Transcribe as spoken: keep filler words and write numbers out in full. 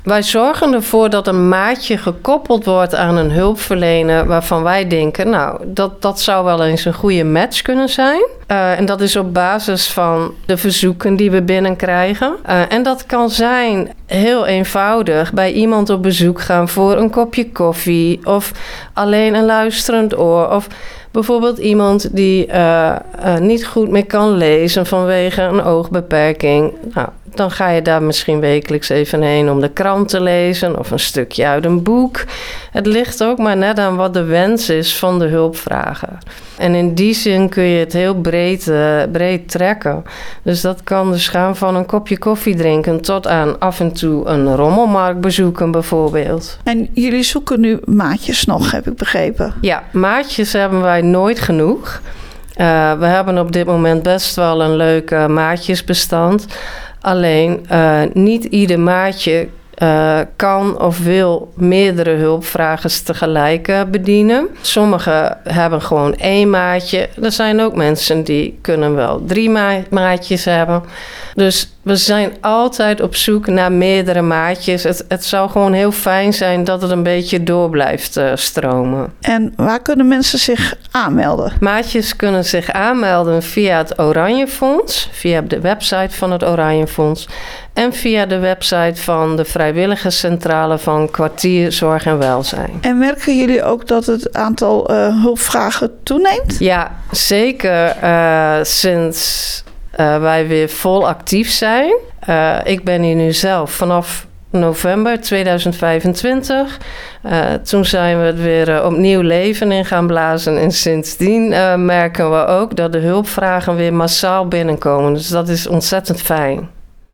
Wij zorgen ervoor dat een maatje gekoppeld wordt aan een hulpverlener waarvan wij denken, nou, dat, dat zou wel eens een goede match kunnen zijn. Uh, en dat is op basis van de verzoeken die we binnenkrijgen. Uh, en dat kan zijn heel eenvoudig bij iemand op bezoek gaan voor een kopje koffie of alleen een luisterend oor of bijvoorbeeld iemand die uh, uh, niet goed meer kan lezen vanwege een oogbeperking. Nou, dan ga je daar misschien wekelijks even heen om de krant te lezen of een stukje uit een boek. Het ligt ook maar net aan wat de wens is van de hulpvrager. En in die zin kun je het heel breed, uh, breed trekken. Dus dat kan dus gaan van een kopje koffie drinken tot aan af en toe een rommelmarkt bezoeken bijvoorbeeld. En jullie zoeken nu maatjes nog, heb ik begrepen? Ja, maatjes hebben wij nooit genoeg. Uh, we hebben op dit moment best wel een leuk uh, maatjesbestand. Alleen uh, niet ieder maatje uh, kan of wil meerdere hulpvragers tegelijk uh, bedienen. Sommigen hebben gewoon één maatje. Er zijn ook mensen die kunnen wel drie ma- maatjes hebben. Dus we zijn altijd op zoek naar meerdere maatjes. Het, het zou gewoon heel fijn zijn dat het een beetje door blijft uh, stromen. En waar kunnen mensen zich aanmelden? Maatjes kunnen zich aanmelden via het Oranje Fonds, via de website van het Oranje Fonds en via de website van de vrijwilligerscentrale van Kwartier Zorg en Welzijn. En merken jullie ook dat het aantal uh, hulpvragen toeneemt? Ja, zeker uh, sinds uh, wij weer vol actief zijn. Uh, ik ben hier nu zelf vanaf november tweeduizend vijfentwintig. Uh, toen zijn we het weer uh, opnieuw leven in gaan blazen. En sindsdien uh, merken we ook dat de hulpvragen weer massaal binnenkomen. Dus dat is ontzettend fijn.